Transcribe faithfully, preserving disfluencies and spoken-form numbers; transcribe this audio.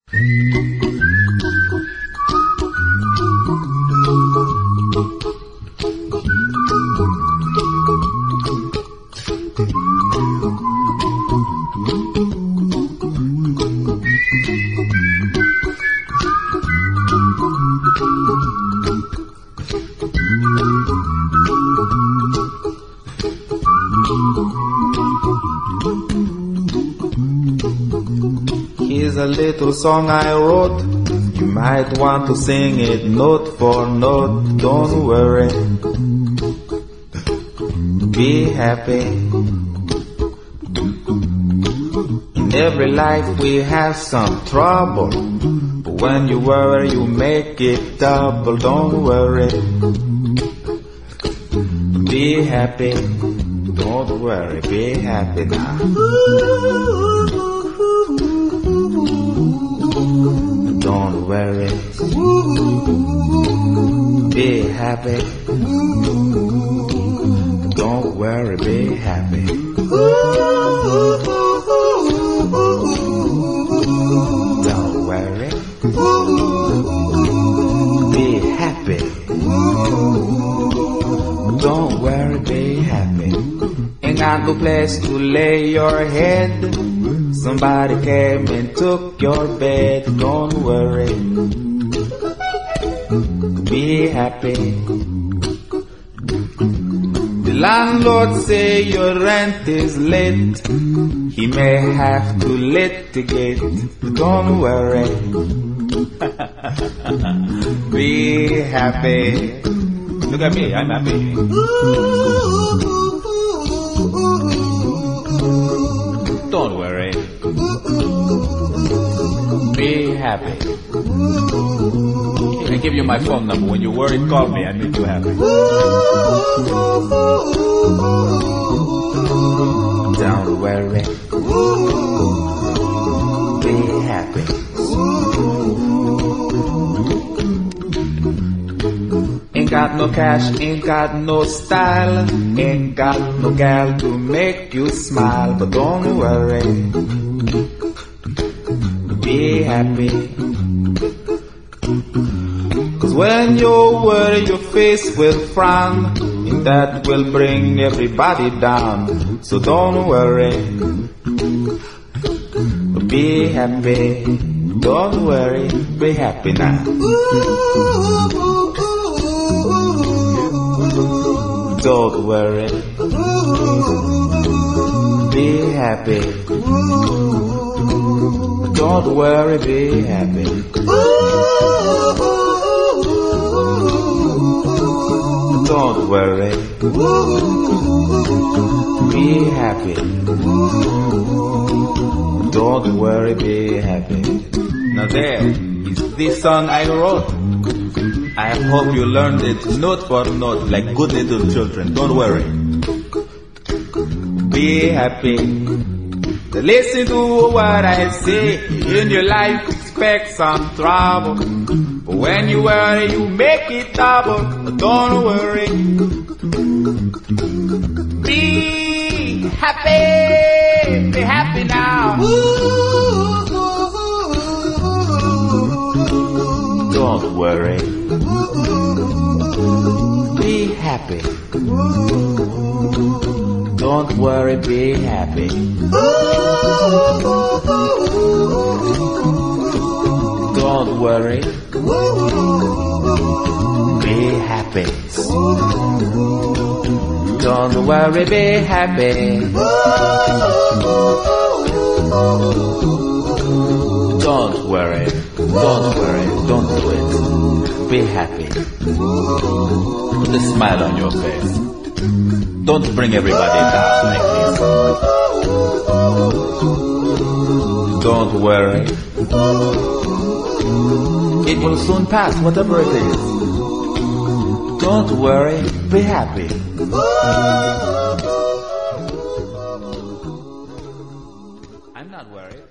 Here's a little song I wrote. You might want to sing it note for note. Don't worry, be happy. In every life we have some trouble, but when you worry you make it double. Don't worry, be happy. Don't worry, be happy now. Don't worry, be happy. Don't worry, be happy. Don't worry, be happy. Don't worry, be happy. Ain't got no place to lay your head. Somebody came and took your bed. Don't worry, be happy. The landlord say your rent is late. He may have to litigate. Don't worry, be happy. Look at me, I'm happy. Don't worry, be happy. I give you my phone number. When you're worried, call me. I make you happy. Don't worry, be happy. Ain't got no cash, ain't got no style, ain't got no gal to make you smile. But don't worry, be happy. Cause when you worry your face will frown, and that will bring everybody down. So don't worry, be happy. Don't worry, be happy now. Don't worry, be happy. Don't worry, be happy. Don't worry, be happy. Don't worry, be happy. Now there is this song I wrote. I hope you learned it note for note like good little children. Don't worry, be happy. Listen to what I say. In your life expect some trouble, but when you worry you make it double. Don't worry, be happy. Be happy now. Don't worry, be happy. Don't worry, be happy. Don't worry, be happy. Don't worry, be happy. Don't worry, don't worry, don't do it. Be happy. Put a smile on your face. Don't bring everybody down like this. Don't worry, it will soon pass, whatever it is. Don't worry, be happy. I'm not worried.